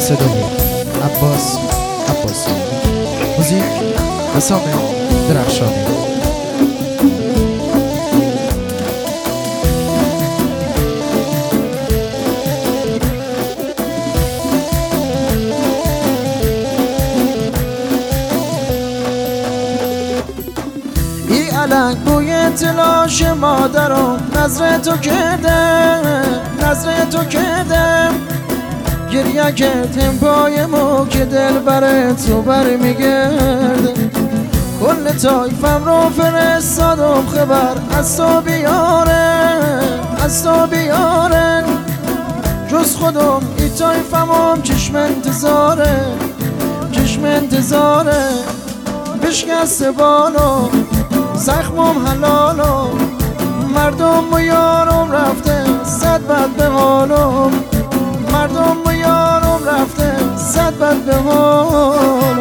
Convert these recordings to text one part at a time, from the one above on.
صدای عباس عباسی، موزیک حسام درخشانی. علنگ بوی تلاش مادرم نظر تو کردم، نظر تو کردم. گریه کردم پایمو که دل بر تو برمیگرده. کل تایفم رو فرستادم خبر از تو بیارن، از تو بیارن. جز خودم ای تایفمم چشم انتظاره، چشم انتظاره. بشکست بالو زخمم حلالو، مردم و یارم رفته صد بد به حالم. مردم و یارم رفته صد بد به حالم.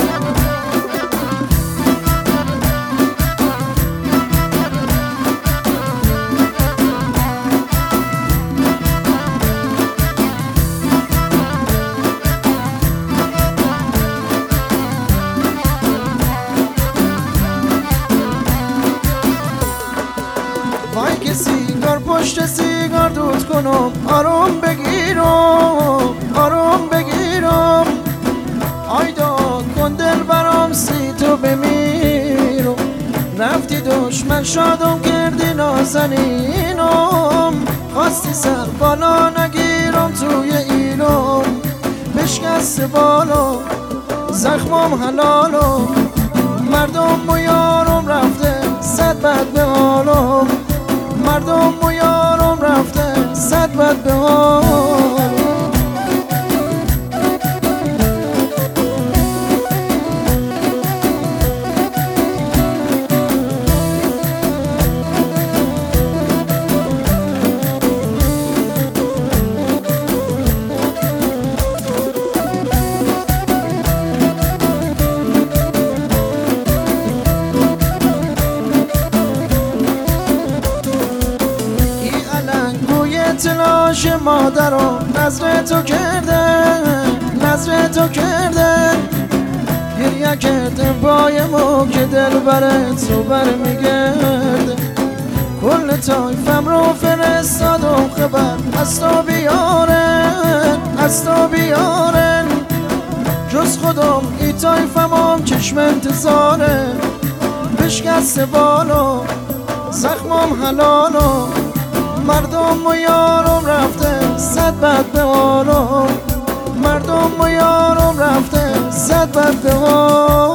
وای که سیگار پشت سیگار دود کنم، آروم بگیرم، آروم بگیرم. آیدا کن دل برام سی تو بمیرم. رفتی دشمن شادم کردی نازنینم. خواستی سر بالا نگیرم توی ایرم. بشکست بالا زخمم حلالم. مردم و یارم رفته صد بد به حالم. مردم و یارم رفته صد بد به حالم. تلاش مادرم نظر تو کردن، نظر تو کردن. گریه کردم پایمو که دل بر تو برمیگرده. کل تایفم رو فرستادم خبر از تو بیارن، از تو بیارن. جز خودم ای تایفمم چشم انتظاره. بشکست بالو زخمم حلالو. مردم و یارم رفته صد بد به حالم. مردم و یارم رفته صد بد به حالم.